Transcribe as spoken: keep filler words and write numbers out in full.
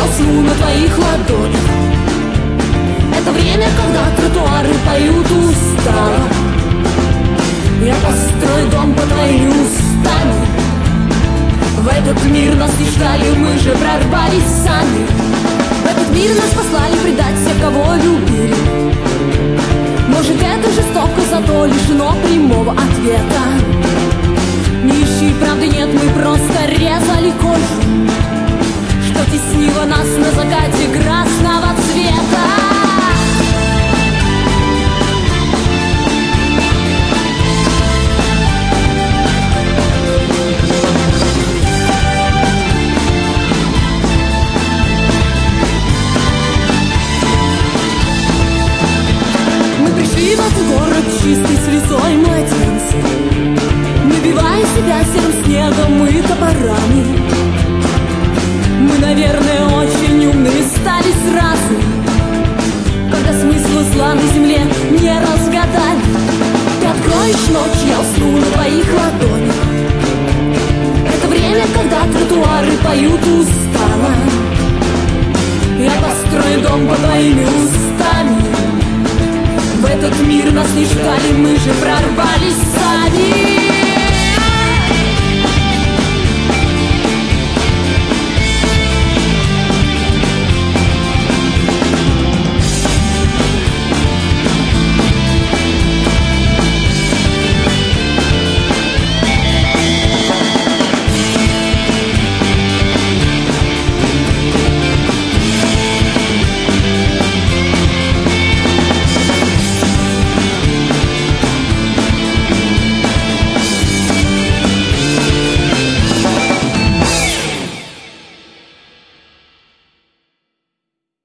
усну на твоих ладонях. Это время, когда тротуары поют устало. Я построю дом по твоим устами. В этот мир нас не ждали, мы же прорвались сами. В этот мир нас послали предать всех, кого любили. Может, это жестоко, зато лишено прямого ответа. Не ищи, правды нет, мы просто резали кожу, что теснило нас на закате красного цвета. В этот город чистый слезой младенца, набивая себя серым снегом и топорами. Мы, наверное, очень умные стали сразу, когда смысла зла на земле не разгадали. Ты откроешь ночь, я усну на твоих ладонях. Это время, когда тротуары поют устало. Я построю дом под твоими устами. В этот мир нас не ждали, мы же прорвались.